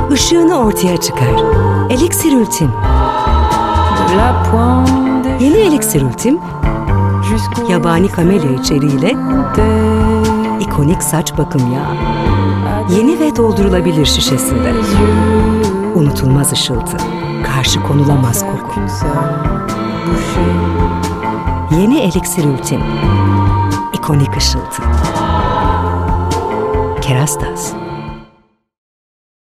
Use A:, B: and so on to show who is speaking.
A: ışığını ortaya çıkar. Elixir Ultim. Yeni Elixir Ultim, yabani kamelya içeriğiyle ikonik saç bakım yağı. Yeni ve doldurulabilir şişesinde. Unutulmaz ışıltı, karşı konulamaz koku. Yeni Elixir Ultim, ikonik ışıltı. Kerastase.